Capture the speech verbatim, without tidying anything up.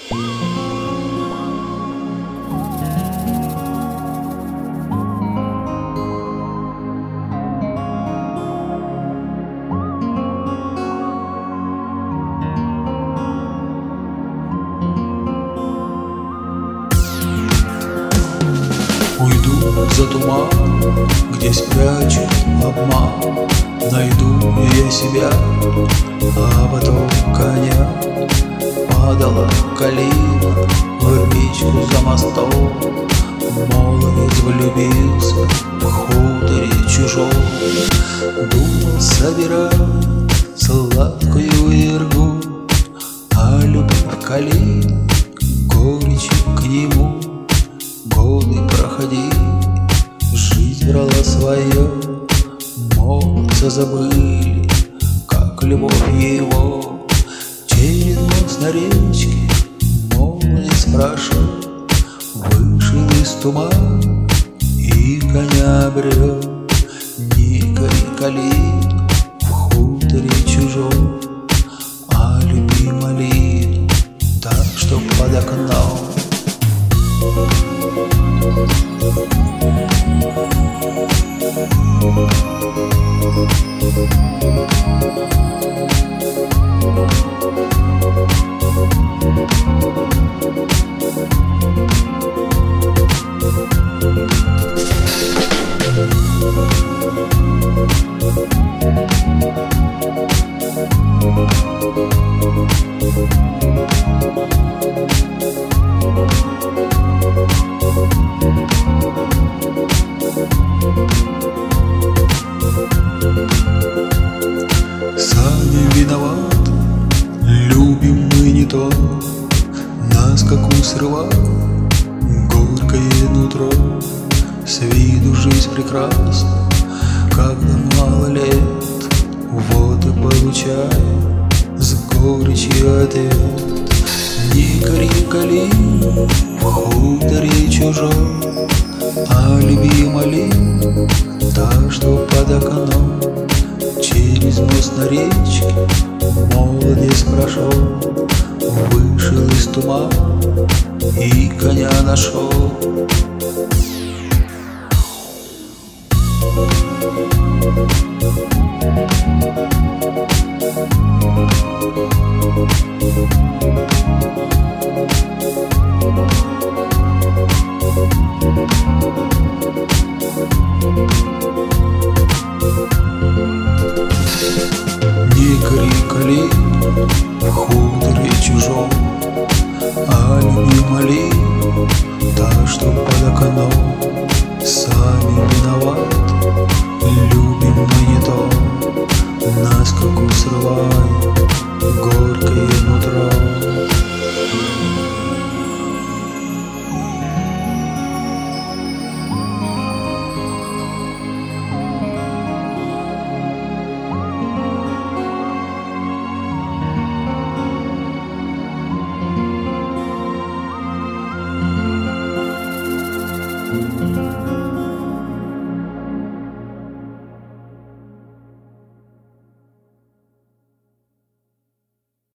Уйду за туман, где спрячут обман, найду я себя, а потом коня. Падала калина в речку за мостом, молодец влюбился в хуторе чужом. Думал собирать сладкую иргу, а любовь калина горечи к нему. Годы проходили, жизнь брала свое, молодца забыли, как любовь его. Через мост на речке молодец прошел, вышел из тумана и коня обрел. Не кори калину в хуторе чужом, а люби малину так, что под окном. Сами виноваты, любим мы не то, нас скаку срывает горькое нутро. С виду жизнь прекрасна, когда мало лет, вот и получаем с горечью ответ. Не кори калину в хуторе чужом, а люби малину так, что под окном. Через мост на речке молодец прошел, вышел из тумана и коня нашел. Не кори калину в хуторе чужом, а люби малину так, что под окном. Сами виноваты, любим мы не то, нас скаку срывает горькое